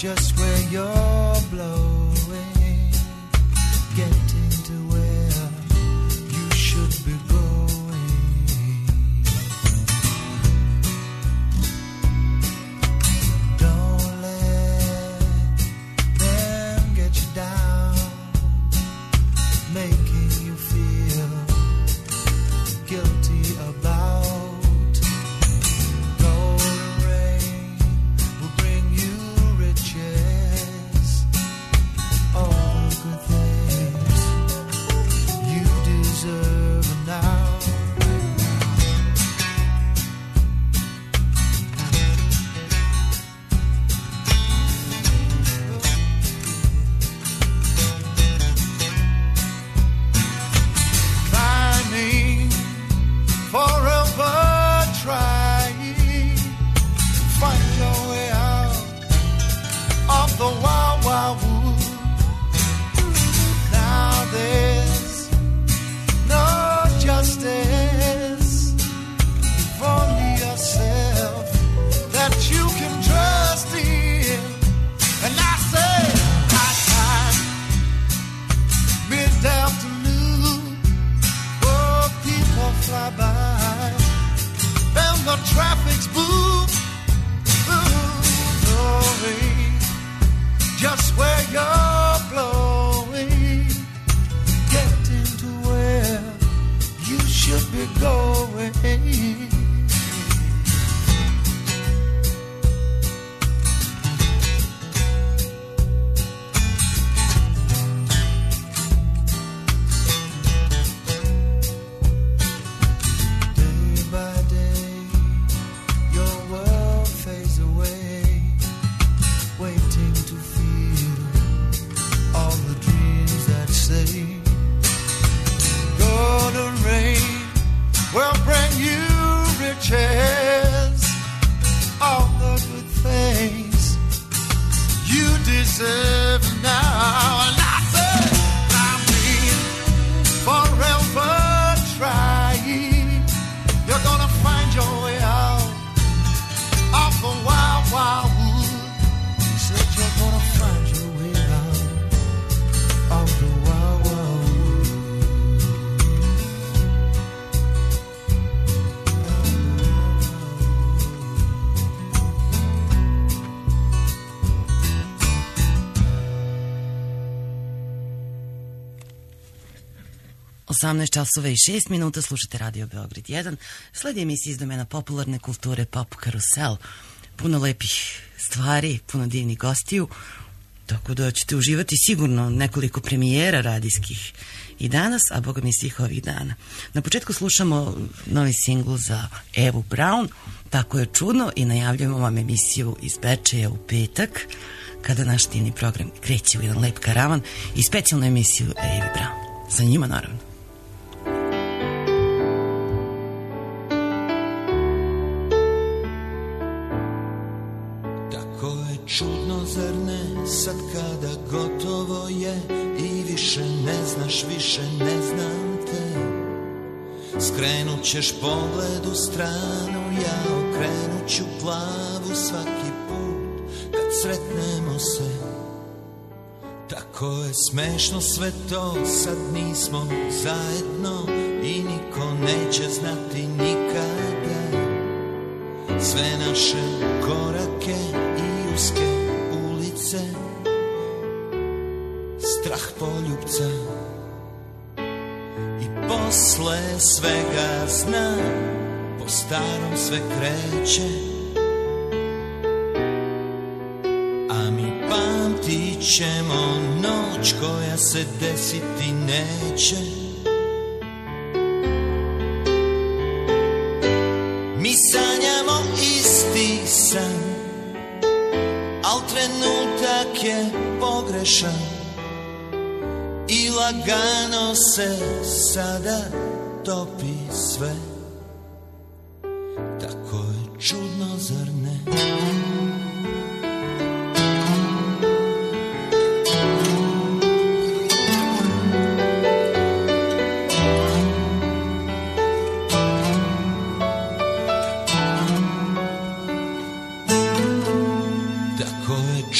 just where you're blowing, getting to where you should be going. Don't let them get you down, making you feel guilty about. Traffic's boom, blowing, just where you're blowing, getting to where you should be going. All the good things you deserve now. And I said, I mean, forever trying, you're gonna find your way out of the wild, wild wood. You said you're gonna find your way out of the wild, wild wood. 18 časova i 6 minuta, slušate Radio Beograd 1. Sledi emisija iz domena popularne kulture Pop Karusel. Puno lepih stvari, puno divnih gostiju, tako da ćete uživati sigurno nekoliko premijera radijskih i danas, a boga mi svih ovih dana. Na početku slušamo novi singl za Evu Braun, Tako je čudno, i najavljujemo vam emisiju iz Bečeja u petak, kada naš divni program kreće u jedan lep karavan i specijalnu emisiju Evi Braun. Za njima naravno. Čudno, zar ne, sad kada gotovo je i više ne znaš, više ne znam te. Skrenut ćeš pogled u stranu, ja okrenut ću glavu svaki put kad sretnemo se. Tako je smešno sve to, sad nismo zajedno i niko neće znati nikada sve naše korake i uske ulice, strah poljupca. I posle svega znam, po starom sve kreće, a mi pamtit ćemo noć koja se desiti neće. Mi sanjamo isti san, al trenutak je pogrešan i lagano se sada topi sve. Tako je čudno, zar ne?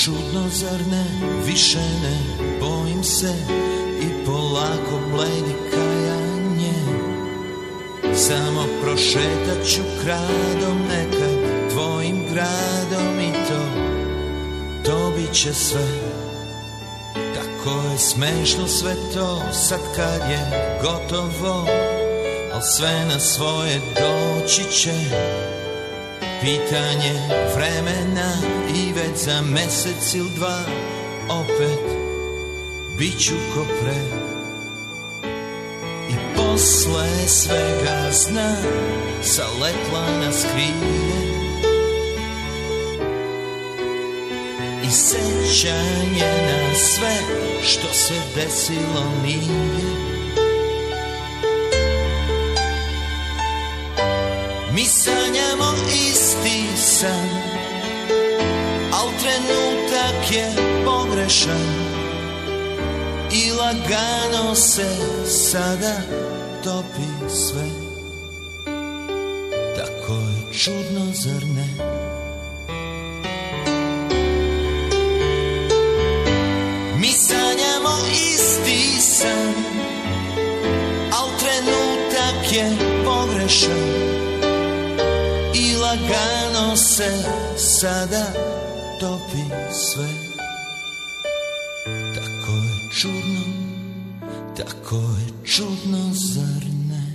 čudno, zar ne? Više ne bojim se i polako bledi kajanje. Samo prošetat ću kradom nekad tvojim gradom i to bit će sve. Tako je smešno sve to sad kad je gotovo, al sve na svoje doći će. Pitanje vremena i već za mesec ili dva opet bit ću ko pre. I posle svega zna sa letla nas krije i sećanje na sve što se desilo nije. Mi sanjamo isti san, al trenutak je pogrešan i lagano se sada topi sve. Tako je čudno, zar ne? Mi sanjamo isti san, al trenutak je pogrešan i lagano se sada topi sve. Tako je čudno, zar ne?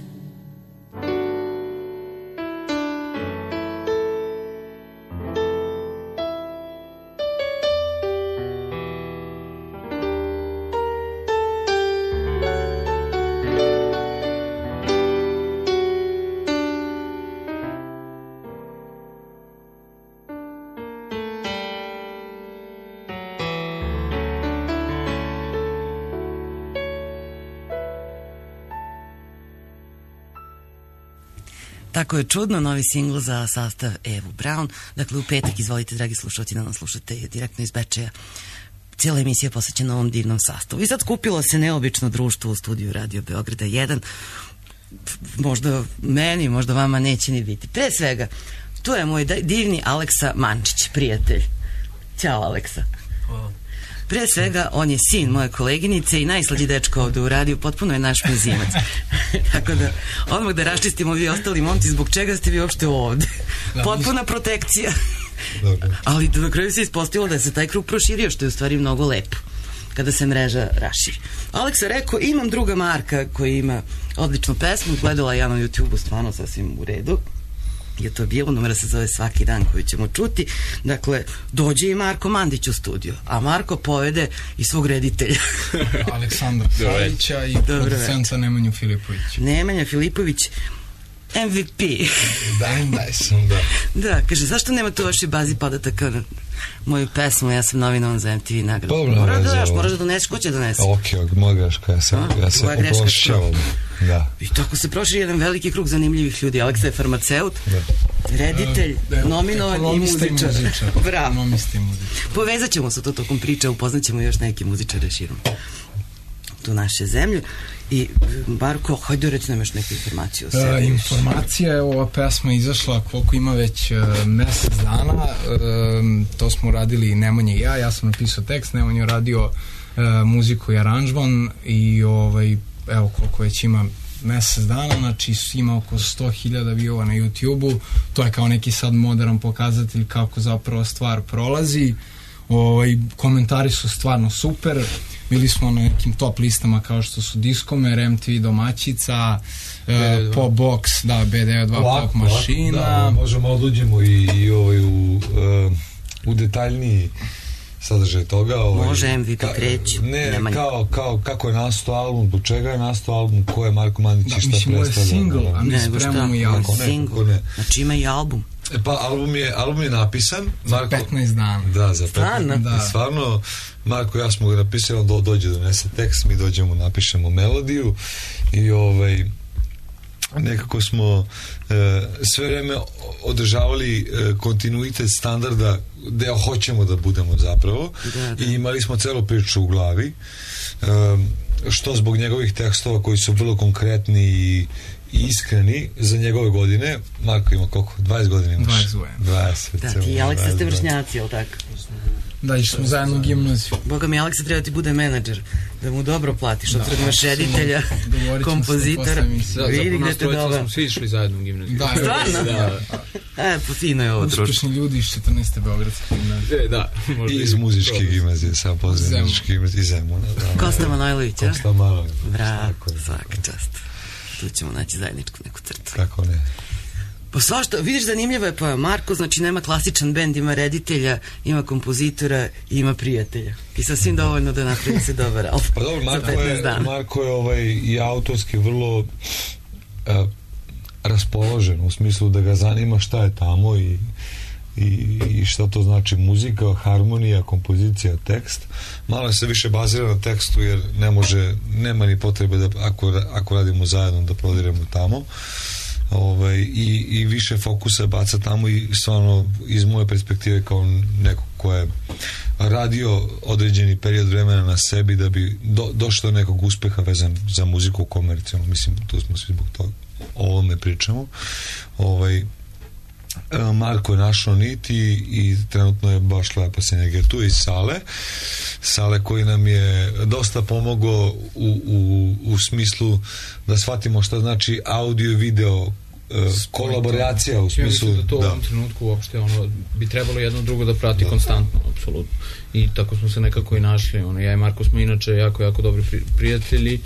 Tako je čudno, novi singl za sastav Evu Braun. Dakle, u petak, izvolite, dragi slušalci, da nas slušate direktno iz Bečeja. Cijela emisija je posvećena ovom divnom sastavu. I sad skupilo se neobično društvo u studiju Radio Beograda 1. Možda meni, možda vama neće ni biti. Pre svega, tu je moj divni Aleksa Mančić, prijatelj. Ćao, Aleksa. Hvala. Pre svega, on je sin moje koleginice i najslađi dečko ovde u radiju, potpuno je naš mezimac. Tako da, odmah da raščistimo vi ostali momci, zbog čega ste vi uopšte ovde. Potpuna protekcija. Ali na kraju se ispostavilo da se taj krug proširio, što je u stvari mnogo lepo kada se mreža raširi. Aleksa rekao, imam druga Marka koji ima odličnu pesmu, gledala ja na YouTube-u, stvarno sasvim u redu je to bilo, numera se zove Svaki dan, koju ćemo čuti. Dakle, dođe i Marko Mandić u studio, a Marko povede i svog reditelja Aleksandra Savića i producenca Nemanju Filipović. Nemanja Filipović, MVP. Da, kaže, zašto nema to u vašoj bazi podataka na moju pesmu, ja sam nominovan za MTV nagradu. Moraš da doneseš, ko će donesi? Ok, moja greška, ja se oprošćavam. Da. I tako se proširi jedan veliki krug zanimljivih ljudi. Aleksa je farmaceut, reditelj, nominovan i muzičar. Bravo. Povezat ćemo se to tokom priče, upoznat ćemo još neke muzičare širom tu naše zemlje. I Marko, hajde reći nam još neku informaciju o sebi. Informacija je, ova pesma izašla koliko ima već mesec dana. To smo radili Nemanja i ja sam napisao tekst, Nemanja radio muziku i aranžman i evo koliko već ima mesec dana, znači ima oko 100.000 viewova na YouTube-u. To je kao neki sad modern pokazatelj kako zapravo stvar prolazi. Komentari su stvarno super. Bili smo na nekim top listama kao što su Diskomer, MTV Domaćica, Pop Box, da, B92 Pop Mašina. Da, možemo odluđemo i u detaljniji sadržaj toga. Može MVP kreći. Ne, kao kako je nastao album, zbog čega je nastao album, ko je Marko Mandić i šta predstavlja. Mislim, ovo je single, a mi spremamo i album. Znači ima i album. Pa album je napisan za 15 dana. Da, za 15 dana. Stvarno, Marko i ja smo ga napisali, on dođe donese tekst, mi dođemo, napišemo melodiju i nekako smo sve vreme održavali kontinuitet standarda gde hoćemo da budemo zapravo i imali smo celu priču u glavi, što zbog njegovih tekstova koji su vrlo konkretni i iskreni za njegove godine. Marko ima koliko? 20 godina imaš? 20 godina. Da, ti i Aleksa ste vršnjaci, jel tako? Da, išli smo zajedno u gimnaziju. Boga mi, Aleksa treba ti bude menadžer, da mu dobro platiš, od kad imaš reditelja, kompozitora, vidi gde te doveo. Smo svi išli zajedno u gimnaziju. Da, stvarno? Pa fino je ovo društvo. Uspešni ljudi iz 14. Beogradske gimnazije. Da. I iz muzičke gimnazije, sam pozdravim muzičke gimnazije, iz Zemuna. Kosta Manojlović, a? Kosta Manojlović. Bravo, svaka čast. Tu ćemo naći zajedničku neku crtu. Kako ne? Pa svašta, vidiš, zanimljivo je, pa Marko, znači nema klasičan bend, ima reditelja, ima kompozitora i ima prijatelja. I sasvim dovoljno da napravi se dobar album. Pa dobro, Marko je i autorski vrlo raspoložen, u smislu da ga zanima šta je tamo i šta to znači muzika, harmonija, kompozicija, tekst. Malo se više bazira na tekstu jer nema ni potrebe da ako radimo zajedno da prodiremo tamo. I više fokusa baca tamo i stvarno iz moje perspektive kao neko ko je radio određeni period vremena na sebi da bi došlo do nekog uspeha vezan za muziku komercijalno, mislim, tu smo svi zbog toga o ovome pričamo. Marko je našao nit i trenutno je baš lepa sinergija tu i Sale koji nam je dosta pomogao u smislu da shvatimo šta znači audio i video kolaboracija u smislu. Ja mislim da to u ovom trenutku uopšte bi trebalo jedno drugo da prati konstantno, apsolutno. I tako smo se nekako i našli. Ja i Marko smo inače jako dobri prijatelji.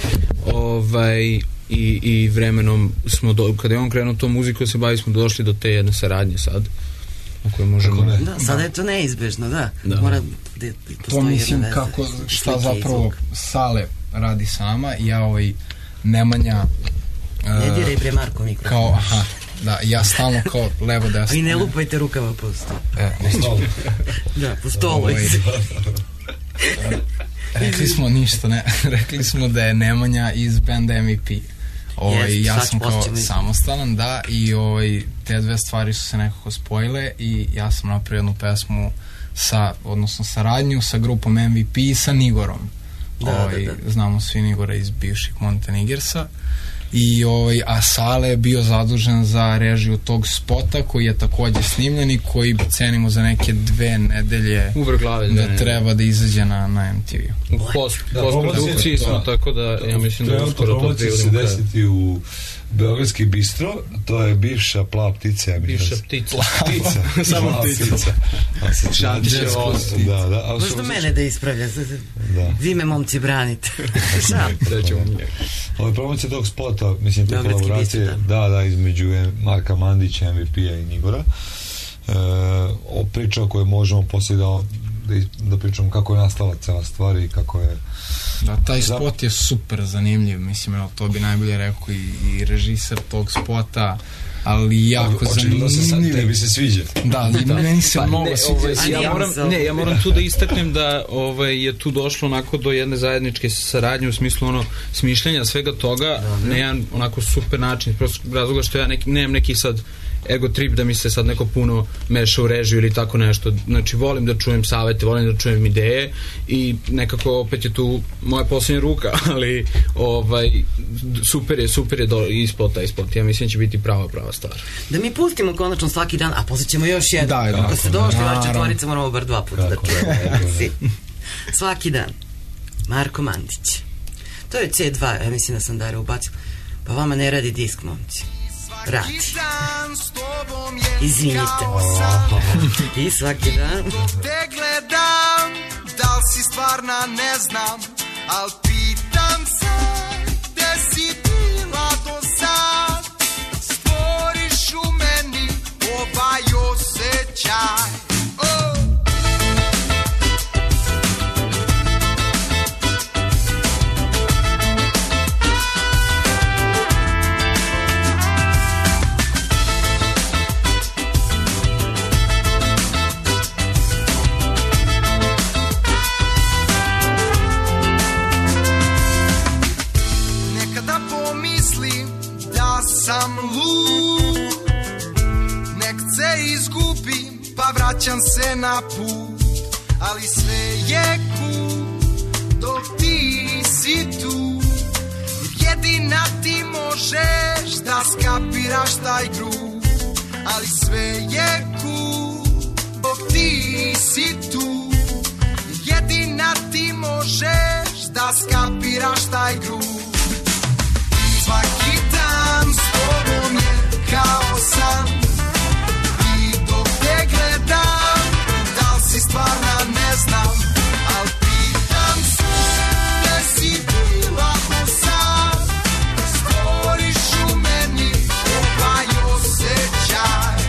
I vremenom smo, kada je on krenuo to muziku se bavi, smo došli do te jedne saradnje sad, o kojoj možemo... Da, sada je to neizbežno, da. Mora da postoji jedna veza. Kako, šta zapravo Sale radi sa nama, ja Nemanja... Ne diraj bre Marko mikrofon. Da, ja stalno kao levo desno. I ne lupajte rukama po stolu. Da, po stolu. Rekli smo ništa, ne. Rekli smo da je Nemanja iz benda MVP. Ja sam kao samostalan, da, i te dve stvari su se nekako spojile i ja sam napravio jednu pesmu odnosno saradnju sa grupom MVP i sa Nigorom. Znamo svi Nigora iz bivših Montenegersa. A Sale je bio zadužen za režiju tog spota koji je takođe snimljen i koji cenimo za neke 2 nedelje da treba da izađe na MTV. U postprodukciji smo, tako da ja mislim da uskoro to se desiti u Beogradski bistro, to je bivša plava ptica. Bivša ptica. Samo ptica. Možda mene da ispravlja. Vi me, momci, branite. Ovo promocija tog spota, mislim, te kolaboracije, između Marka Mandića, MVP-a i Nigora. O priča koje možemo poslije da pričamo kako je nastala cela stvar i kako je... Da, taj spot je super zanimljiv, mislim, to bi najbolje rekao i režiser tog spota, ali jako zanimljiv. Očigledno tebi se sviđa. Da, meni se mnogo sviđa. Ja moram tu da istaknem da je tu došlo onako do jedne zajedničke saradnje u smislu smišljenja svega toga na jedan onako super način, prosto razloga što ja nemam neki sad ego trip da mi se sad neko puno meša u režiju ili tako nešto. Znači, volim da čujem savete, volim da čujem ideje i nekako opet je tu moja posljednja ruka, ali super je ispod. Ja mislim će biti prava stvar. Da mi pustimo konačno svaki dan, a posle ćemo još jedan. Ako ste došli, vaša četvorica moramo bar 2 puta da čujemo. Svaki dan. Marko Mandić. To je C2, ja mislim da sam Dara ubacio. Pa vama ne radi disk, momci. Radi. Izvinite. I svaki dan te gledam, da li si stvarna ne znam, al pitam se gde si bila do sad. Stvoriš u meni ovaj osjećaj. Sam lud, nek se izgubim, pa vraćam se na put, ali sve je cool, dok ti si tu, jedina ti možeš da skapiraš taj groove, ali sve je cool, dok ti si tu, sviraš taj grud. Svaki dan s tobom je kao san i dok te gledam, da li si stvarna ne znam, al pitam se gde si bila ko sad, stvoriš u meni ovaj osjećaj.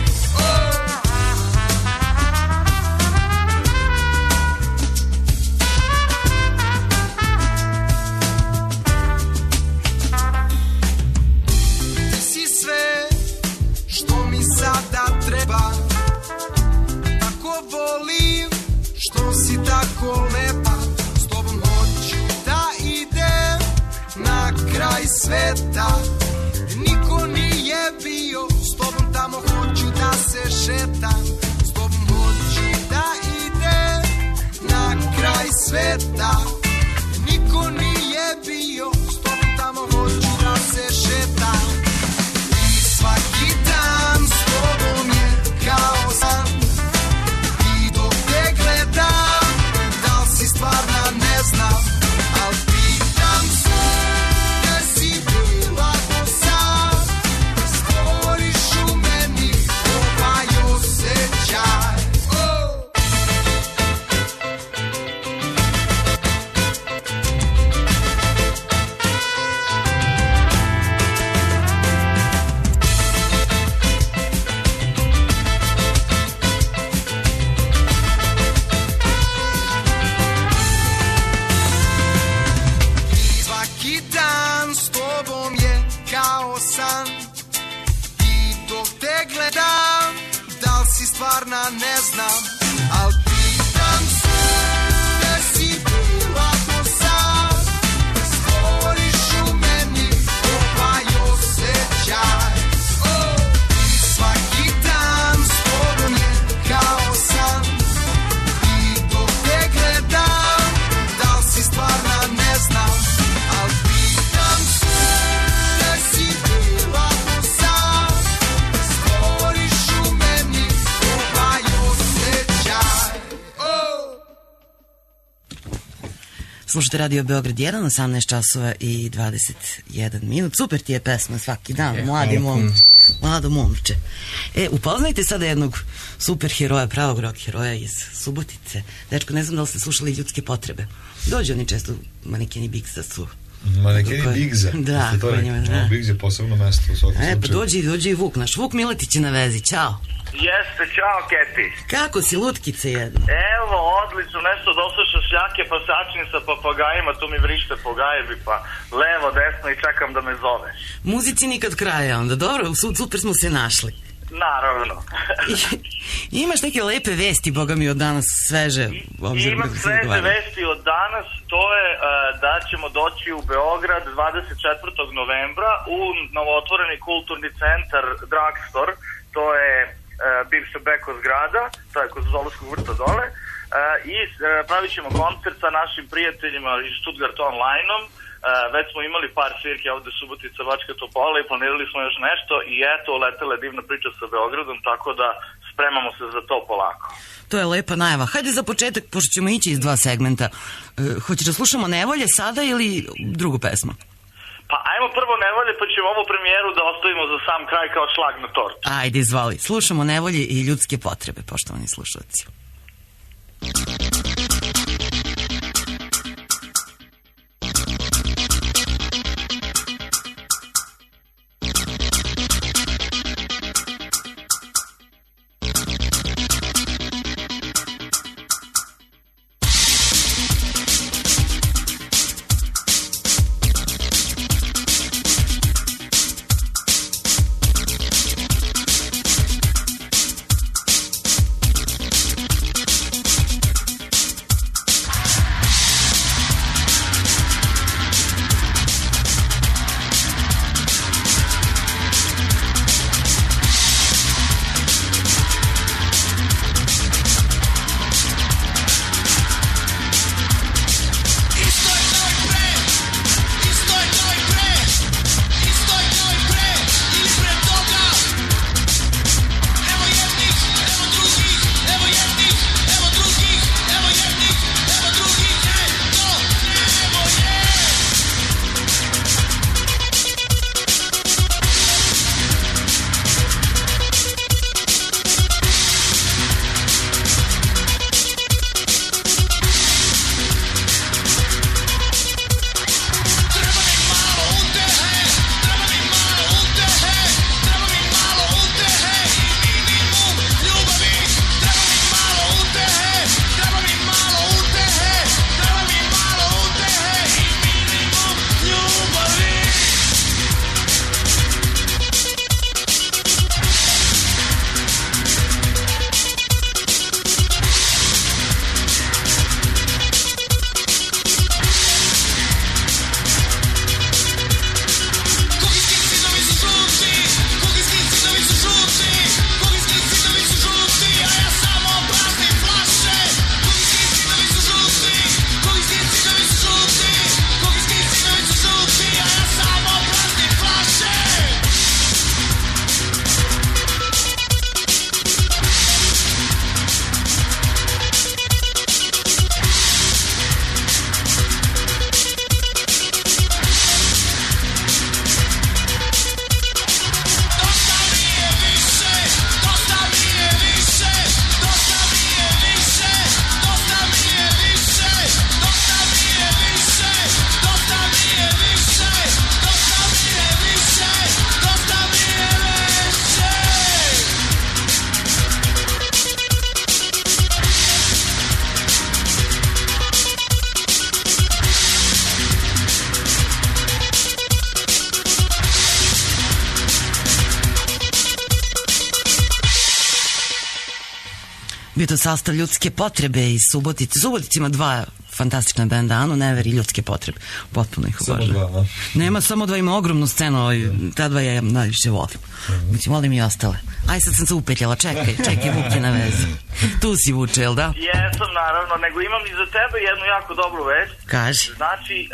Sada treba, tako volim što si tako lepa, s tobom hoću da idem na kraj sveta, niko nije bio, s tobom tamo hoću da se šetam, s tobom hoću da idem na kraj sveta, niko nije bio, s tobom tamo hoću da se šetam. I svaki dan s tobom je kao san i dok te gledam, da li si stvarna ne znam, al pitam se gde si bila do sad, stvoriš u meni ovaj osjećaj. San i dok te gledam, da li si stvarna ne znam, al pitam se gde si bila do sad, stvoriš u meni ovaj osjećaj. I svaki dan s tobom je kao san i dok te gledam, da li si stvarna ne znam, al pitam se gde si bila do sad, stvoriš u meni ovaj osjećaj. Slušajte Radio Beograd 1, 18 časova i 21 minut. Super ti je pesma svaki dan, mladi momče. Mlado momče. Upoznajte sada jednog super heroja, pravog rock heroja iz Subotice. Dečko, ne znam da li ste slušali Ljudske potrebe. Dođu oni često, Manekeni Bigza su. Manekeni Bigza? Da, koji njima, da. Bigza je posebno mesto u svakom slučaju. Pa dođi i Vuk naš. Vuk Miletić je na vezi, čao. Jeste, čao Keti. Kako si, lutkice jedna? Evo, odlično, nešto doslušao šljake, pa sačin sa papagajima, tu mi vrište po gajebi, pa levo, desno i čekam da me zoveš. Muzici nikad kraja onda, dobro, super smo se našli. Naravno. Imaš neke lepe vesti, boga mi, od danas sveže? Imam sveže vesti od danas, to je da ćemo doći u Beograd 24. novembra u novootvoreni kulturni centar Drugstore, to je bivša Beko zgrada, to je kod Zoološkog vrta dole, i pravit ćemo koncert sa našim prijateljima iz Stuttgart Online-om. Već smo imali par svirke ovde Subotica, Bačka Topola i planirali smo još nešto i eto, letela je divna priča sa Beogradom, tako da spremamo se za to polako. To je lepa najava. Hajde za početak, pošto ćemo ići iz dva segmenta. Hoćeš da slušamo Nevolje sada ili drugu pesmu? Pa ajmo prvo Nevolje, pa ćemo ovu premijeru da ostavimo za sam kraj kao šlag na tortu. Ajde, izvali. Slušamo Nevolje i Ljudske potrebe, poštovani slušalci. Bio to sastav Ljudske potrebe iz Subotice. Subotica ima dva fantastična benda, Anu Never i Ljudske potrebe. Potpuno ih obožavam. Nema samo dva, ima ogromnu scenu, ta dva ja najviše volim. Mislim, volim i ostale. Aj, sad sam se upetljala, čekaj, Vuk je na vezi. Tu si, Vuče, jel da? Jesam, naravno, nego imam i za tebe jednu jako dobru vest. Kaži. Znači,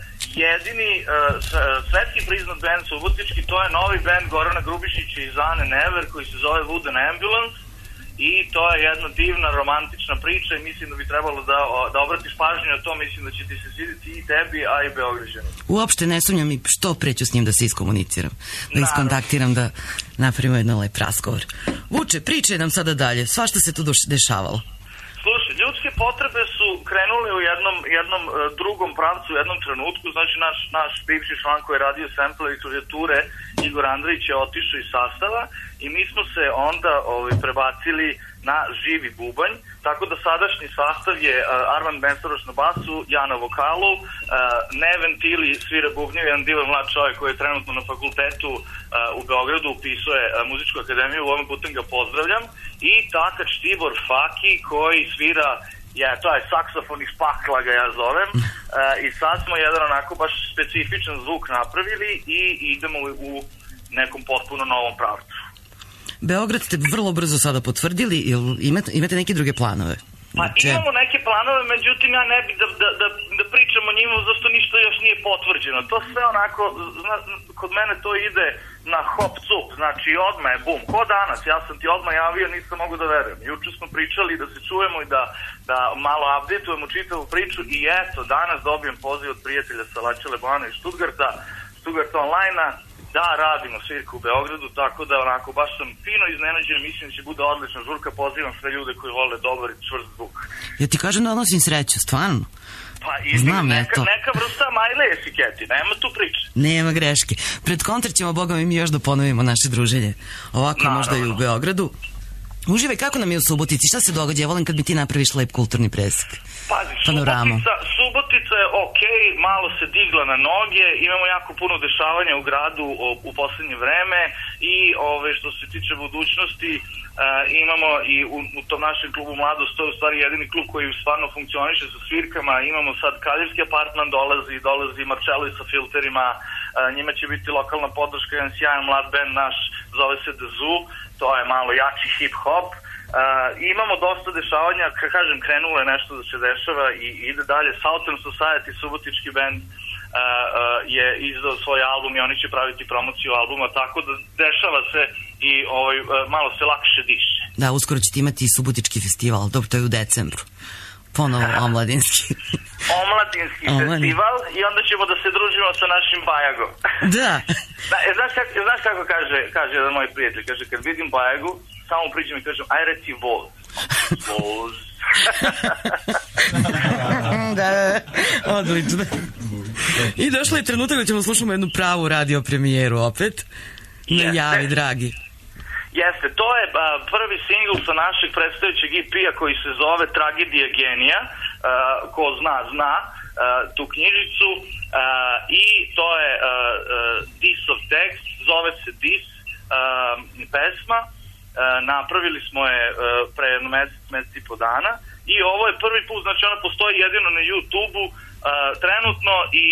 jedini svetski priznat band subotički, to je novi band Gorana Grubišića iz Ane Never, koji se zove Wooden Ambulance, i to je jedna divna romantična priča i mislim da bi trebalo da obratiš pažnju na to, mislim da će ti se svidjeti i tebi, a i Beograđanu. Uopšte ne sumnjam i što pre ću s njim da se iskomuniciram, da iskontaktiram, da napravimo jedan lep razgovor. Vuče, pričaj nam sada dalje, svašta se tu dešavalo. Slušaj, ljudske potrebe su krenule u jednom drugom pravcu, u jednom trenutku. Znači naš bivši član koji je radio sample i klavijature, Igor Andrić, je otišao iz sastava i mi smo se onda prebacili na živi bubanj, tako da sadašnji sastav je Armand Benstoroš na basu, ja na vokalu, Neven Tili svira bubnjev, jedan divan mlad čovjek koji je trenutno na fakultetu u Beogradu, upisuje muzičku akademiju, u ovom putem ga pozdravljam, i Takač Tibor Faki koji svira, to je saksofon iz pakla ga ja zovem, i sad smo jedan onako baš specifičan zvuk napravili i idemo u nekom potpuno novom pravcu. Beograd ste vrlo brzo sada potvrdili, imate neke druge planove? Pa imamo neke planove, međutim ja ne bih da pričam o njima, zašto ništa još nije potvrđeno. To sve onako, kod mene to ide na hop cup, znači odmah je bum, ko danas, ja sam ti odmah javio, nisam mogu da verujem. Juče smo pričali da se čujemo i da malo updateujemo čitavu priču i eto, danas dobijem poziv od prijatelja sa Laće Lebana iz Stuttgarta Online-a, da radimo svirku u Beogradu, tako da onako baš sam fino iznenađen, mislim da će bude odlična žurka, pozivam sve ljude koji vole dobar i čvrst zvuk. Ja ti kažem da odnosim sreću, stvarno. Pa neka vrsta majle je siketi, nema tu priče. Nema greške. Pred koncert ćemo, Boga mi još da ponovimo naše druženje. Ovako možda i u Beogradu. Uživaj, kako nam je u Subotici? Šta se događa? Ja volim kad mi ti napraviš lep kulturni presek. Pazi, Subotica je okej, malo se digla na noge, imamo jako puno dešavanja u gradu u poslednje vreme i što se tiče budućnosti, imamo i u tom našem klubu Mladost, to je u stvari jedini klub koji stvarno funkcioniše sa svirkama, imamo sad Kaljevski apartman, dolazi Marcello sa filterima, njima će biti lokalna podrška, jedan sjajan mlad band naš, zove se The Zoo, to je malo jači hip-hop. Imamo dosta dešavanja, kažem, krenulo je nešto da se dešava i ide dalje. Southern Society, subotički band, je izdao svoj album i oni će praviti promociju albuma, tako da dešava se i malo se lakše diše. Da, uskoro ćete imati i subotički festival, dobro, to je u decembru. Ponovo omladinski. Omladinski festival i onda ćemo da se družimo sa našim Bajagom. Da. Znaš kako kaže jedan moj prijatelj, kaže, kad vidim Bajagu, samo priđem i kažem, aj reci voz. Voz. Da, odlično. I došlo je trenutak da ćemo slušamo jednu pravu radio premijeru opet. Najavi, dragi. Jeste, to je prvi singl sa našeg predstavljajućeg EP-a koji se zove Tragedija genija, ko zna tu knjižicu, i to je Dis of Text, zove se Dis pesma, napravili smo je pre jedno mesec i po dana i ovo je prvi put, znači ona postoji jedino na YouTube-u trenutno i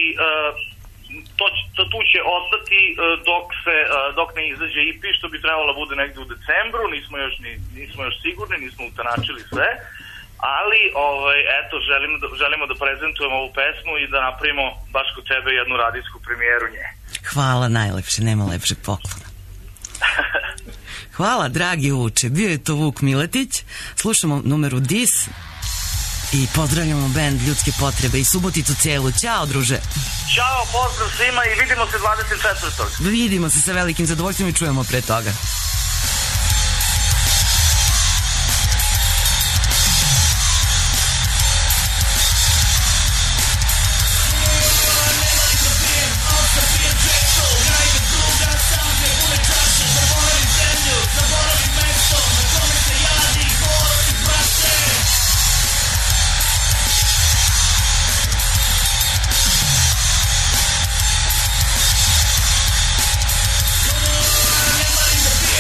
tu će ostati dok ne izađe EP, što bi trebalo da bude negde u decembru, nismo još sigurni, nismo utanačili sve, ali eto, želimo da prezentujemo ovu pesmu i da napravimo baš kod tebe jednu radijsku premijeru nje. Hvala, najlepše, nema lepšeg poklona. Hvala, dragi Vuče, bio je to Vuk Miletić, slušamo numeru Dis i pozdravljamo band Ljudske potrebe i Suboticu celu. Ćao, druže. Ćao, pozdrav svima i vidimo se 24. Vidimo se sa velikim zadovoljstvom i čujemo pre toga. Come on,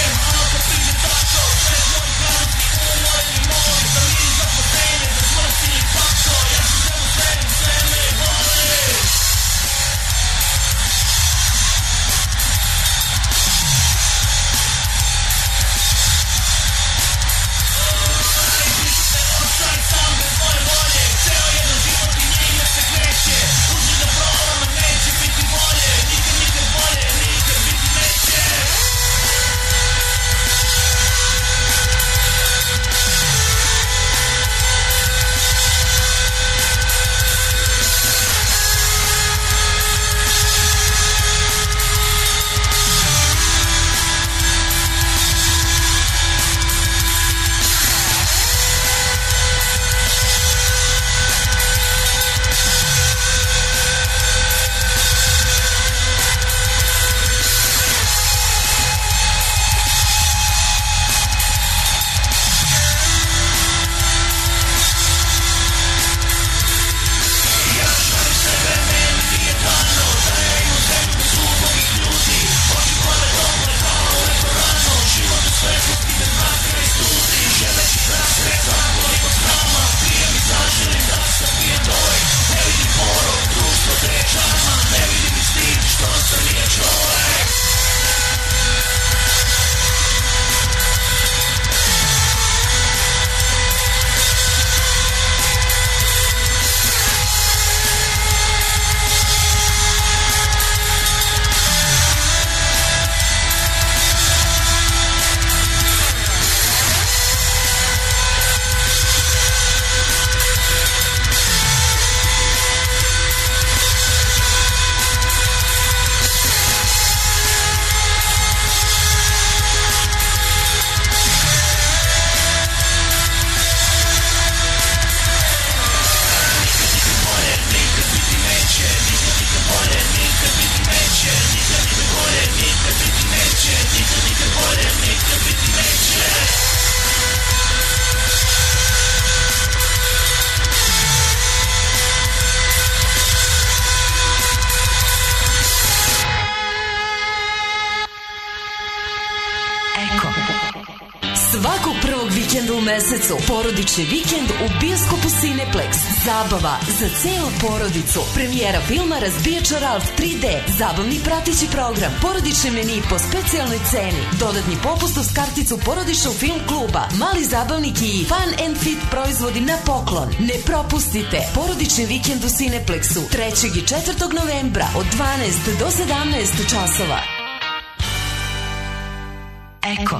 mesecu porodični vikend u bioskopu Cineplex. Zabava za celu porodicu. Premijera filma Razbijač Ralf 3D. Zabavni prateći program. Porodični meni po specijalnoj ceni. Dodatni popust uz karticu porodičnog film kluba. Mali zabavnik i Fun and Fit proizvodi na poklon. Ne propustite porodični vikend u Cineplexu 3. i 4. novembra od 12 do 17 časova. Eko.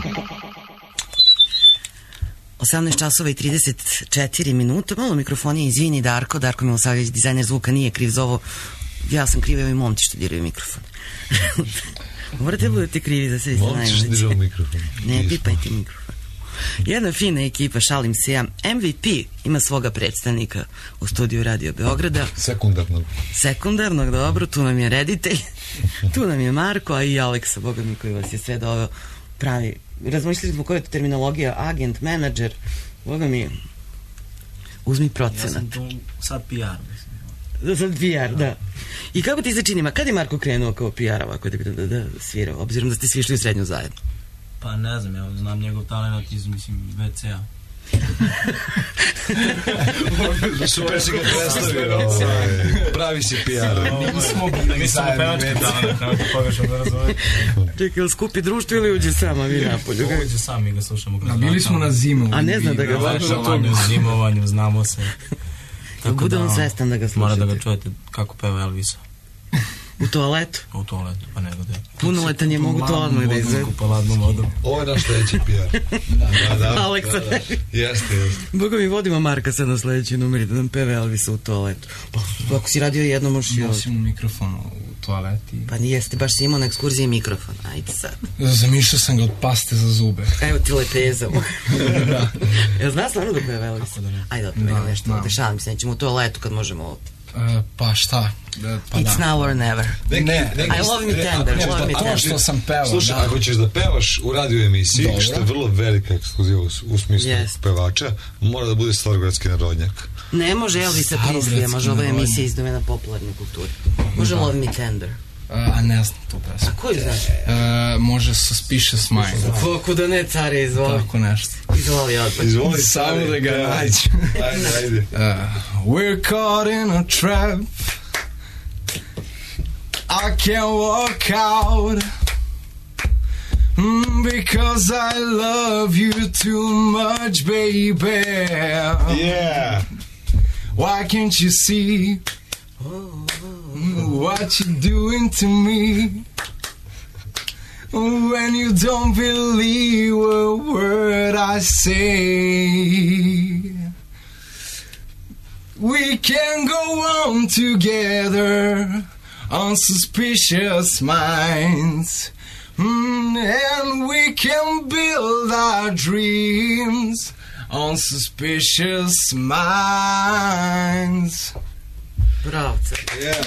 18 časova i 34 minuta. Malo mikrofonije, izvini Darko. Darko Milosavljević, dizajner zvuka, nije kriv za ovo. Ja sam kriv, evo i momci što diraju mikrofon. Morate budete krivi za sve. Momci što diraju mikrofon. Ne, pipajte mikrofon. Jedna fina ekipa, šalim se ja. MVP ima svoga predstavnika u studiju Radio Beograda. Sekundarnog, dobro. Tu nam je reditelj, tu nam je Marko, a i Aleksa, boga mi, koji vas je sve doveo pravi. Razmišljali smo koja je to terminologija, agent, menadžer, boga mi, uzmi procenat. Ja sam tu sad PR, mislim. Sad PR, da. I kako ti se čini, kad je Marko krenuo kao PR ovako da svirao, obzirom da ste svi išli u srednju zajedno? Pa ne znam, ja znam njegov talent iz, mislim, WC-a. Super si ga predstavio, pravi si PR. Nisam pevački talent, nemojte pogrešno da razumete. Čekaj, ili skupi društvo ili uđe sama vi napolju? Uđe sam, mi ga slušamo. Bili smo na zimu. A ne zna da ga važno. Zimovanju, znamo se. Bude on svestan da ga slušate. Mora da ga čujete kako peva Elvisa. U toaletu? U toaletu, pa nego da je. Punoletan je, mogu to odmah da izvedu. Pa ladnom vodom. Ovo je naš sledeći PR. Aleksa. Jeste. Boga mi vodimo Marka sad na sledeći numeri da nam peve Elvisa u toaletu. Pa ako si radio jedno, možeš i ovdje. Nosim mikrofon u toaleti. Pa nijeste, baš si imao na ekskurziji mikrofon. Ajde sad. Zamišljao sam ga od paste za zube. Evo ti lepeza. Jel znaš stvarno da peve Elvisa? Ajde, otpomeni nešto. Dešavam se, nećemo u toaletu kad možemo ovdje. Pa šta? Pa It's now or never. I love me tender. To što sam pevao. Slušaj, ako ćeš da pevaš u radio emisiji, što je vrlo velika ekskluziva u smislu pevača, mora da bude Starogradski narodnjak. Ne može Elvisa Prislija, može ova emisija iz domena popularne kulture. Može Love me tender. A ne znam tu pesmu. A koju znaš? Može Suspicious Minds. Kako da ne, care, izvoli. Tako nešto. Izvoli odpad. Izvoli, samo da ga nađu. Ajde. We're caught in a trap. I can't walk out because I love you too much, baby. Yeah. Why can't you see what you're doing to me when you don't believe a word I say? We can go on together on suspicious minds, and we can build our dreams on suspicious minds. Bravo, car.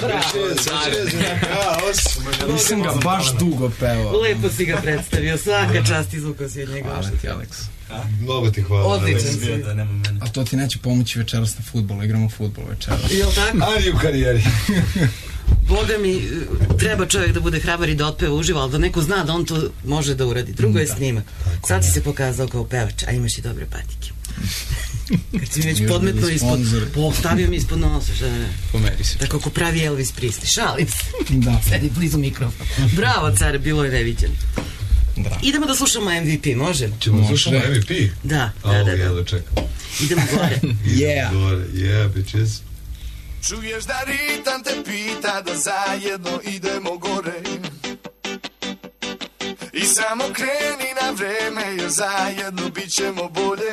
Nisam ga baš dugo pevao. Lepo si ga predstavio, svaka čast izvukao si od njega. Hvala ti, Aleks. Mnogo ti hvala. Odličan si. A to ti neće pomoći večeras na futbolu, igramo futbol večeras. Jel tako? Ali u karijeri. Boga mi, treba čovjek da bude hrabar i da otpeva uživo, ali da neko zna da on to može da uradi. Drugo je snimak. Sad si se pokazao kao pevač, a imaš i dobre patike. Kad si mi već podmetno ispod, stavio mi ispod nosa, šta ne? Pomeri se. Tako ko pravi Elvis Presley, šalim se. Da. Sedi blizu mikrofona. Bravo, care, bilo je neviđeno. Da. Idemo da slušamo MVP, može? Ćemo da slušamo MVP? Da. Jedno čekam. Idemo gore. Yeah, bitches. Čuješ da ritam te pita da zajedno idemo gore i samo kreni na vreme jer zajedno bit ćemo bolje.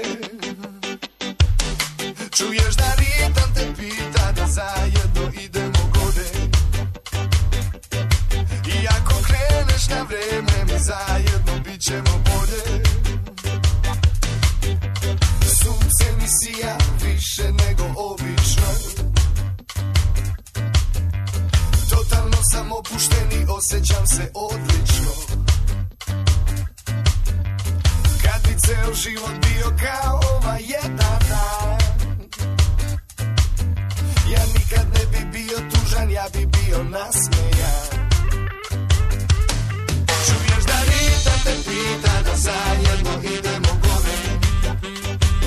Čuješ da ritam te pita da zajedno idemo gore i ako kreneš na vreme mi zajedno bit ćemo bolje. Sunce mi sija više nego obično, totalno sam opušten i osjećam se odlično. Kad bi ceo život bio kao ova jedan dan, ja nikad ne bi bio tužan, ja bi bio nasmejan. Čuješ da ritam te pita da zajedno idemo gore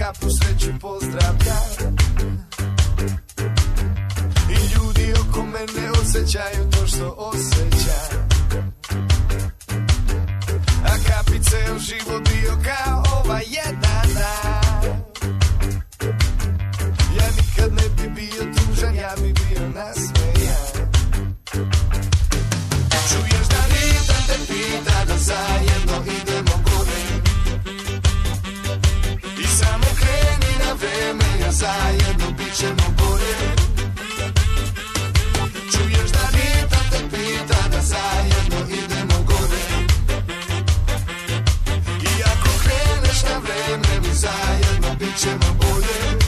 kapu sreću pozdravlja. I ljudi oko mene osjećaju to što osjećam. A kad bi ceo život bio kao ova jedan dan, ja nikad ne bi bio tužan, ja bi bio nasmejan. Čuješ da ritam te pita da zajedno idemo gore, i samo kreni na vreme, jer zajedno bit ćemo bolje. Čuješ da ritam te pita da zajedno idemo gore, i ako kreneš na vreme, mi zajedno bit ćemo bolje.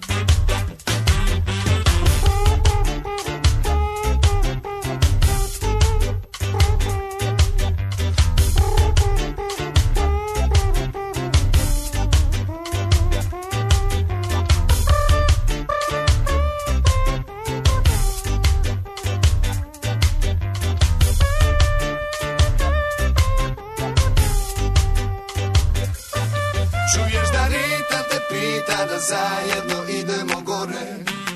Zajedno idemo gore,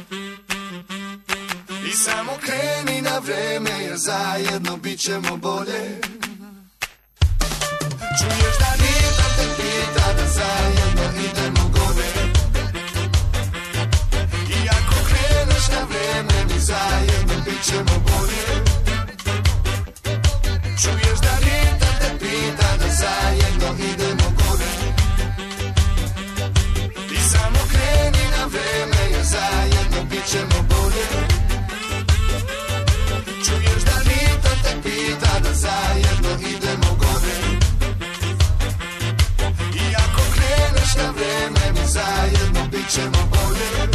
i samo kreni na vreme, jer zajedno bit ćemo bolje. Čuješ da ritam te pita da zajedno idemo gore, i ako kreneš na vreme, mi zajedno bit ćemo bolje. Čuješ da ritam te pita da zajedno idemo gore, samo kreni na vreme, jer zajedno bit ćemo bolje. Čuješ da ritam te pita da zajedno idemo gore, i ako kreneš na vreme, mi zajedno bit ćemo bolje.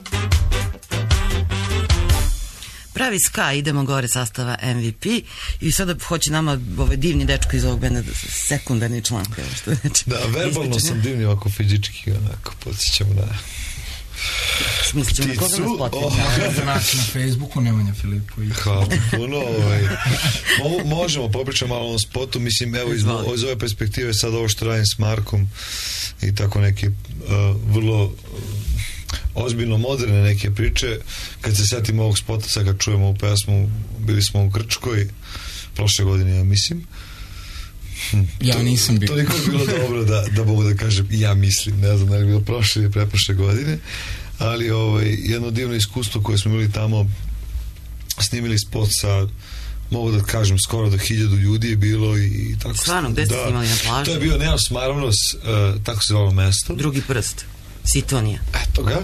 Pravi ska, idemo gore, sastava MVP, i sada hoće nama ovaj divni dečko iz ovog benda sekundarni član. Što znači, da, verbalno sam divni, ovako fizički, onako, podsjećam na Smislićemo na koga nas potreća. Znači na Facebooku Nemanja Filipović. Hvala puno. Možemo popričati malo o spotu. Mislim, evo iz ove perspektive sad ovo što radim s Markom i tako neke vrlo ozbiljno moderne neke priče. Kad se setim ovog spota, sad kad čujemo ovu pesmu, bili smo u Grčkoj prošle godine, ja mislim. Ja nisam bio. Toliko je bilo dobro da mogu da kažem ja mislim, ne znam da li je bilo prošle ili preprošle godine, ali jedno divno iskustvo koje smo bili tamo, snimili spot sa, mogu da kažem, skoro do 1000 ljudi je bilo i tako. Stvarno, gde ste snimali na plaži? To je bio Neos Maravnos, tako se zvalo mesto. Drugi prst. Sitonija. Eto ga.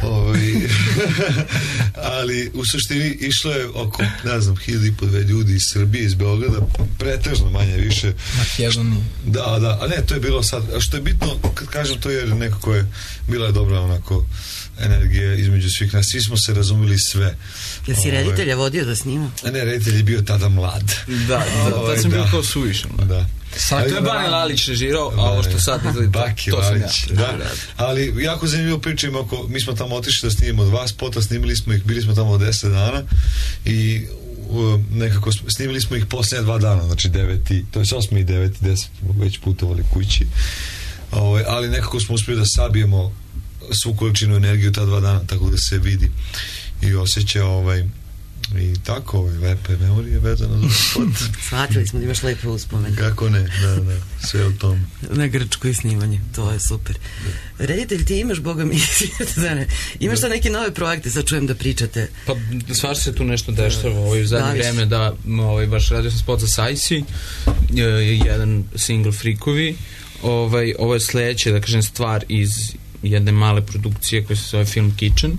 Ali u suštini išlo je oko, ne znam, 1500 ljudi iz Srbije, iz Beograda, pretežno manje više. Makedonije. Da, a ne, to je bilo sad, a što je bitno, kad kažem to, jer nekako je bila je dobra onako energija između svih nas, svi smo se razumeli sve. Jel si reditelja vodio da snima? A ne, reditelj je bio tada mlad. Da, tad sam bio kao suvišan. Da. To je Bani Lalić režirao, a ovo što sad izgleda, to sam ja. Da. Ali jako zanimljivo pričam, mi smo tamo otišli da snimimo 2 spota, snimili smo ih, bili smo tamo 10 dana i nekako snimili smo ih posljednje 2 dana, znači 9. to je 8. i 9. 10. već putovali kući, ali nekako smo uspjeli da sabijemo svu količinu energiju ta 2 dana, tako da se vidi i osjeća i tako, lepe memorije vezano za spot. Shvatili smo da imaš lepe uspomene. Kako ne, da, sve o tom. Na Grčko i snimanje, to je super. Reditelj, ti imaš, boga mi, imaš sad neke nove projekte, sad čujem da pričate. Pa, stvar se tu nešto dešava u zadnje vreme, da baš radio sam spot za Sajsi, jedan single Frikovi, ovo je sledeće, da kažem, stvar iz jedne male produkcije koja se zove Film Kitchen.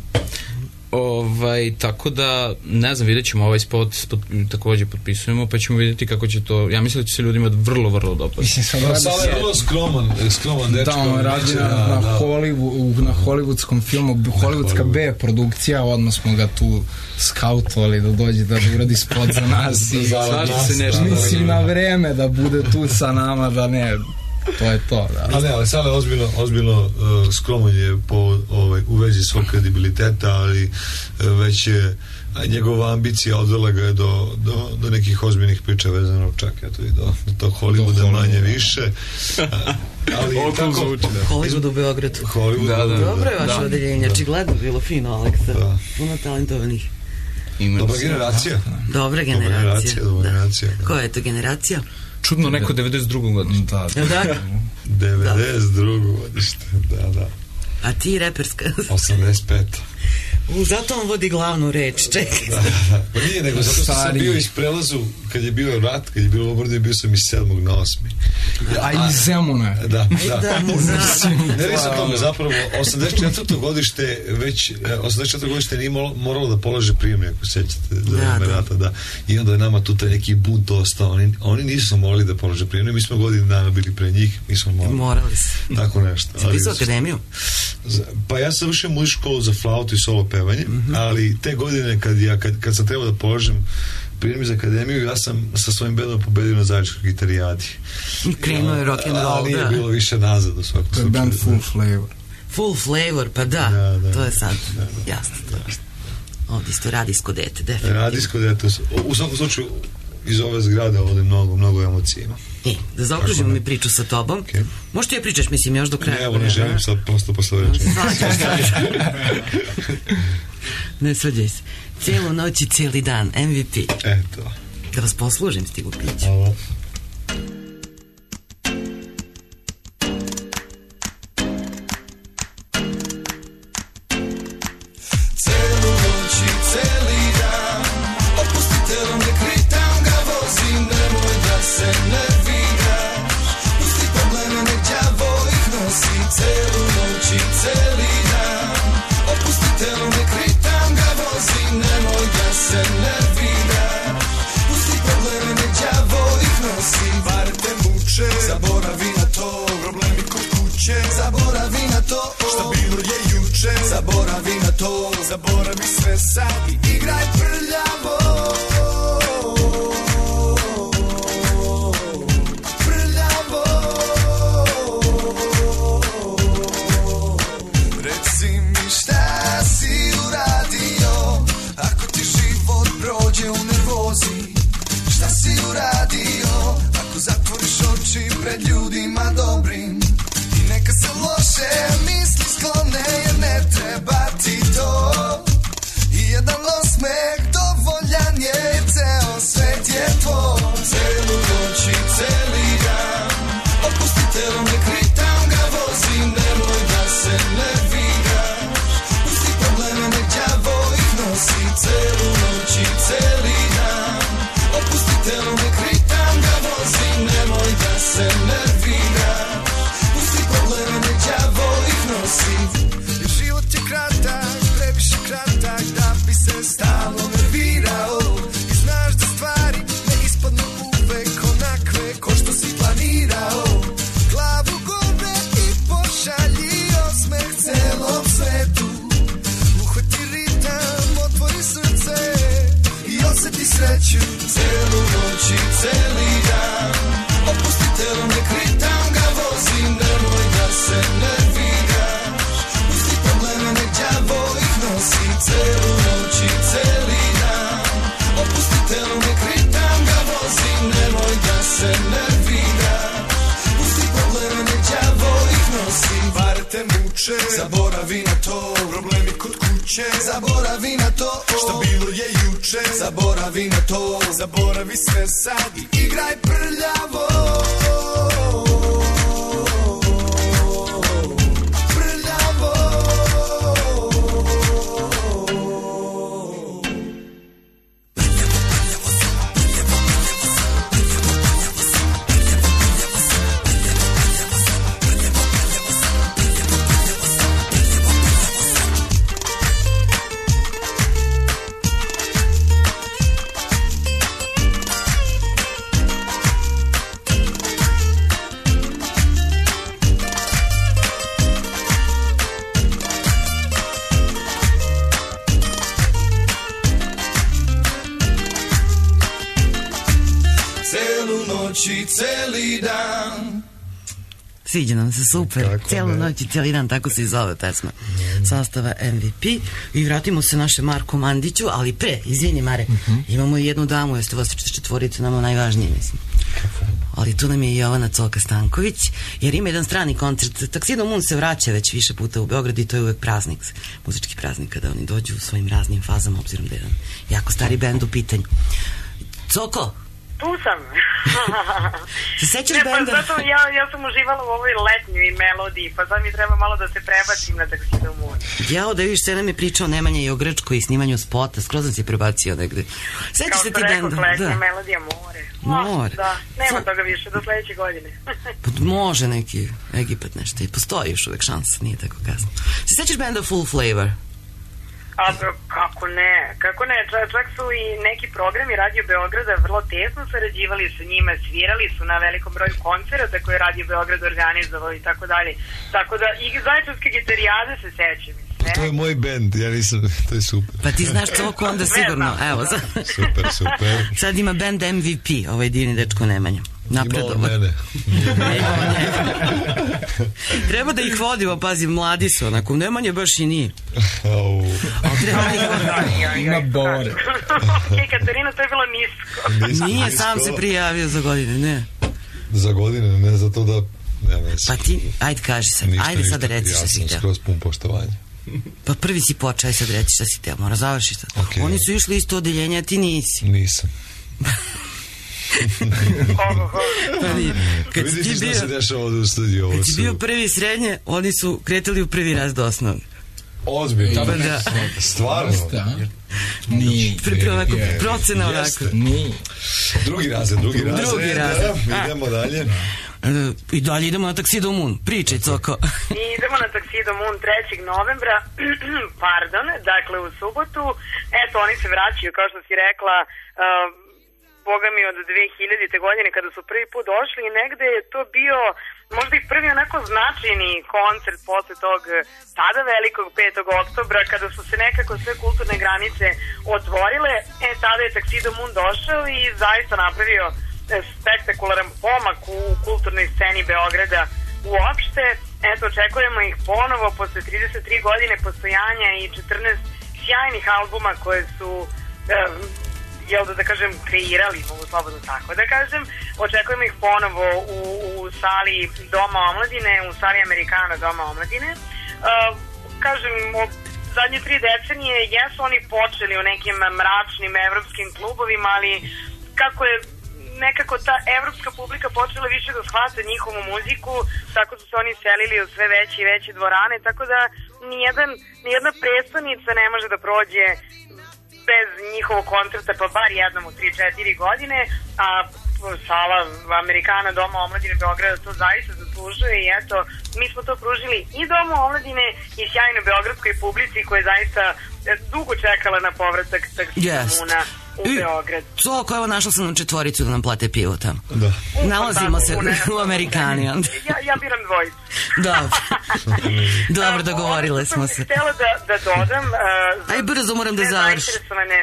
Tako da, ne znam, vidjet ćemo ovaj spot također potpisujemo, pa ćemo vidjeti kako će to, ja mislim da će se ljudima vrlo, vrlo dopasti. Mislim, sad je vrlo skroman dečko. Da, on radi na hollywoodskom filmu, hollywoodska B produkcija, odmah smo ga tu skautovali da dođe da uradi spot za nas i mislim na vreme da bude tu sa nama, da ne, to je to, da. Ali Sale ozbiljno skroman je u vezi svog kredibiliteta, ali već je njegova ambicija odvela ga je do nekih ozbiljnih priča vezano čak i do tog Hollywooda manje više. Ali tako zvuči, da. Hollywood u Beogradu. Dobro je vaše odeljenje, očigledno bilo fino, Aleksa. Puno talentovanih. Dobra generacija. Dobra generacija. Da. Koja je to generacija? Čudno, neko 92. godište. Da. 92. godište, da. A ti reperska? 85. Zato on vodi glavnu reč, čekaj. Da. Pa nije, nego zato što sam bio iz prelazu, kad je bio rat, kad je bilo obrde, bio sam iz 7. na 8. A iz Zemuna. Da. Ne li sam tome, zapravo, 84. godište već, 84. godište nije moralo da polaže prijemne, ako sećate, za vreme rata, da. I onda je nama tu taj neki bunt ostao. Oni nisu morali da polaže prijemne, mi smo godinu dana bili pre njih, mi smo morali se. Tako nešto. Si pisao akademiju? Pa ja sam vršio muzičku školu za flautu i solo pevanje, ali te godine kad sam trebao da položim prijem za akademiju, ja sam sa svojim bendom pobedio na zajedničkoj gitarijadi. Krenuo je rock'n'roll, ali nije bilo više nazad u svakom slučaju. To je band Full Flavor. Full Flavor, pa da. To je sad jasno. Ovdje isto radijsko dete, definitivno. Radijsko dete. U svakom slučaju iz ove zgrade ovdje mnogo emocija ima. Da zaokružimo mi priču sa tobom. Možeš ti je pričaš, mislim, još do kraja. Ne, evo ne želim sad prosto posle večera. Ne svađaj se. Cijelu noć i cijeli dan, MVP. Eto. Da vas poslužim, stigu piće. Hvala. Zaboravi na to, problemi kod kuće. Zaboravi na to, šta bilo je juče. Zaboravi na to, zaboravi sve sad i igraj prljavo. Prljavo. Reci mi šta si uradio, ako ti život prođe u nervozi. Šta si uradio, ako zatvoriš oči pred ljudima dobrim i neka se loše misli sklone, jer ne treba ti to. I jedan osmeh dovoljan je, ceo svet je tvoj. Celu noć i celi dan opusti telo, ne kritam ga vozim, nemoj da se nerviraš. Pusti probleme, nek đavo ih nosi. Celu noć i celi dan opusti telo, ne kritam ga vozim, nemoj da se nerviraš. Pusti probleme, nek đavo ih nosi. Život je kratak, previše kratak da bi se stalno nervirao. I znaš da stvari ne ispadnu uvek onakve ko što si planirao. Glavu gore i pošalji osmeh celom svetu. Uhvati ritam, otvori srce i osjeti sreću. Celu noć i celi dan opusti telo, ne kritam ga vozim, nemoj da se nerviraš. Pusti probleme, nek đavo ih nosi. Celu noć i celi dan opusti telo, ne kritam ga vozim, nemoj da se nerviraš. Pusti probleme, nek đavo ih nosi. Pare te muče, zaboravi na to, problemi kod kuće. Zaboravi na to, šta bilo je juče. Zaboravi na to, zaboravi sve sad i igraj prljavo. Prljavo. I celi dan. Sviđa nam se, super. Kako Cijelu ne? noć i cijeli dan, tako se i zove pesma. Sastava MVP. I vratimo se naše Marku Mandiću, ali pre, izvini Mare, imamo i jednu damu, jeste vas četvorica nama najvažnije, mislim. Ali tu nam je i Jovana Coka Stanković, jer ima jedan strani koncert. Tuxedo Moon se vraća već više puta u Beograd i to je uvek praznik, muzički praznik, kada oni dođu u svojim raznim fazama, obzirom da je jedan jako stari bend u pitanju. Coko? Tu sam. Se sećaš benda? Pa zato ja sam uživala u ovoj letnjoj melodiji, pa sad mi treba malo da se prebacim na Tuxedo Moon. Jao, da vidiš, sve nam je pričao Nemanja i o Grčkoj i snimanju spota, skroz sam si prebacio negde. Sećaš se ti benda? Kao što rekao, letnja melodija, more. More. Da, nema toga više, do sledeće godine. Može neki Egipat nešto i postoji još uvek šansa, nije tako kasno. Se sećaš benda Full Flavor? A kako ne, čak su i neki programi Radio Beograda vrlo tesno sarađivali sa njima, svirali su na velikom broju koncerata koje Radio Beograd organizovao i tako dalje. Tako da i Zaječarske gitarijade se sećam. To je moj bend, ja nisam, to je super. Pa ti znaš Coko onda sigurno, evo. Super. Sad ima band MVP, ovaj divni dečko Nemanja. Imao mene. Treba da ih vodimo, pazi, mladi su, onako, Nemanja baš i nije. Ima bore. Katarina, to je bilo nisko. Nije, sam se prijavio za godine, ne. Za godine, ne za to da... Pa ti, ajde kaži sad, ajde sad da reci šta si htio. Ja sam skroz pun poštovanja. Pa prvi si počeo, ajde sad reći šta si htio, mora završi sad. Oni su išli isto odeljenje, a ti nisi. Nisam. Kad vidiš šta se dešava ovdje u studiju. Kad si bio prvi srednje, oni su kretali u prvi razred osnovne. Ozbiljno? Stvarno? Nije. Procena onako. Drugi razred. Idemo dalje. I dalje idemo na Tuxedo Moon. Pričaj, Coko. Idemo na Tuxedo Moon 3. novembra, dakle u subotu. Eto, oni se vraćaju, kao što si rekla, boga mi od 2000. godine kada su prvi put došli i negde je to bio možda i prvi onako značajni koncert posle tog tada velikog 5. oktobra kada su se nekako sve kulturne granice otvorile. Tada je Tuxedo Moon došao i zaista napravio spektakularan pomak u kulturnoj sceni Beograda uopšte. Eto, očekujemo ih ponovo posle 33 godine postojanja i 14 sjajnih albuma koje su da kažem, kreirali, mogu slobodno tako da kažem. Očekujemo ih ponovo u sali Doma omladine, u sali Amerikana Doma omladine. Kažem, zadnje 3 decenije jesu oni počeli u nekim mračnim evropskim klubovima, ali kako je nekako ta evropska publika počela više da shvata njihovu muziku, tako su se oni selili u sve veće i veće dvorane, tako da nijedna predstavnica ne može da prođe bez njihovog koncerta, pa bar jednom u 3-4 godine, a sala Amerikana Doma omladine Beograda to zaista zaslužuje i eto, mi smo to pružili i Domu omladine i sjajnoj beogradskoj publici koja je zaista dugo čekala na povratak Tuxedo Moona u Beograd. Coko, evo našla sam na četvoricu da nam plate pivo tamo. Da. Nalazimo se u Amerikani. Ja biram dvojicu. Dobro, dogovorile smo se. Htjela da dodam... Aj, brzo moram da završim.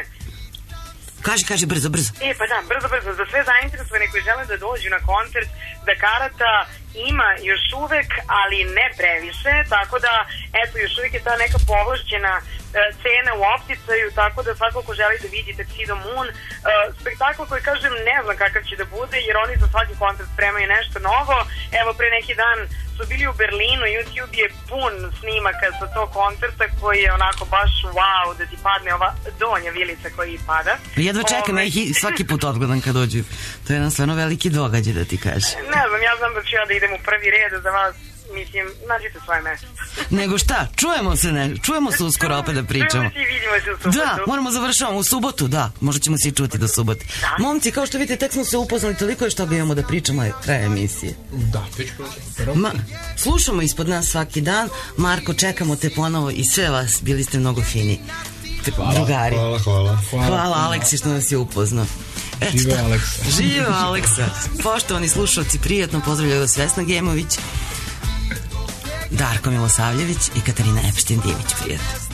Kaži, brzo. Pa da, brzo. Za sve zainteresovane koji žele da dođu na koncert, da karata ima još uvek, ali ne previše, tako da, eto, još uvek je ta neka povlašćena cena u opticaju, tako da svako ko želi da vidi Tuxedo Moon, spektakl koji, kažem, ne znam kakav će da bude, jer oni za svaki koncert spremaju nešto novo. Evo, pre neki dan su bili u Berlinu, YouTube je pun snimaka sa tog koncerta koji je onako baš wow, da ti padne ova donja vilica koji pada. Jedva čekam, ja ih svaki put odgledam kad dođu. To je jedan stvarno veliki događaj, da ti kažem. Ne znam, ja znam da ću ja da idem u prvi red za vas. Mislim, nađite svoje mesto. Nego šta, čujemo se uskoro opet da pričamo. Čujemo se i vidimo se u subotu. Da, moramo završavamo u subotu, da, možda ćemo se i čuti do subote. Momci, kao što vidite, tek smo se upoznali, toliko je što ga imamo da pričamo, je kraj emisije. Da, već slušamo ispod nas svaki dan. Marko, čekamo te ponovo i sve vas, bili ste mnogo fini. Drugari. Hvala Aleksi što nas je upoznao. Žive Aleksa. Poštovani slušalci, prijatno pozdravljaju vas Vesna Gemović, Darko Milosavljević i Katarina Epštin-Dimić, prijatno.